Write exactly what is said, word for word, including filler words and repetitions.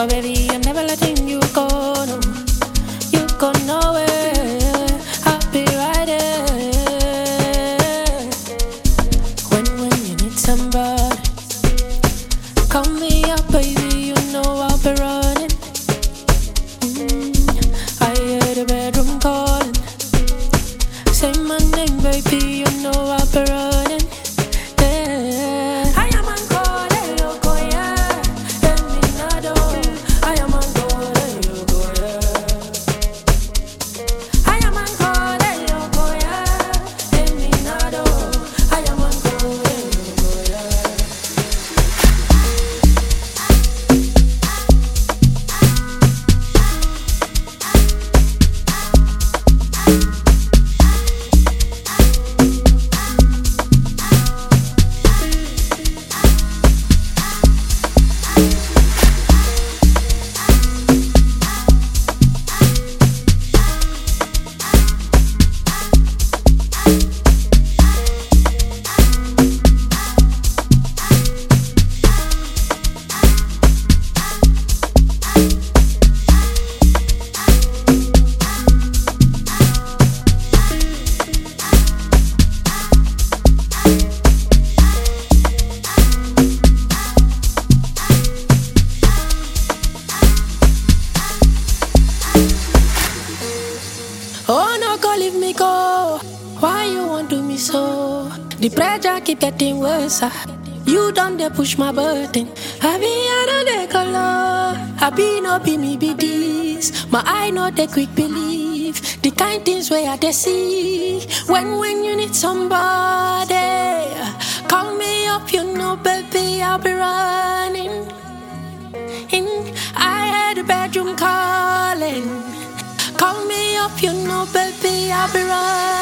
Oh baby, I'm never letting you go, no. You go nowhere, I'll be right there. When, when you need somebody, call me up, baby, you know I'll be running. mm, I hear the bedroom calling. Say my name, baby, you know I'll be running. Yeah. I am on call, loco, yeah. Terminado. I am on call, loco, yeah. I am on call, loco, yeah. Terminado. I am on call, loco, yeah. Oh no, go leave me go. Why you want to me so? The pressure keep getting worse. ah. You done they push my button. I be out the color. I be no be me be this. My eye no they quick believe. The kind things where I they see. When when you need somebody, call me up. You know, baby, I'll be running. In I heard the bedroom calling. Call me up, you know, baby, I'll be right.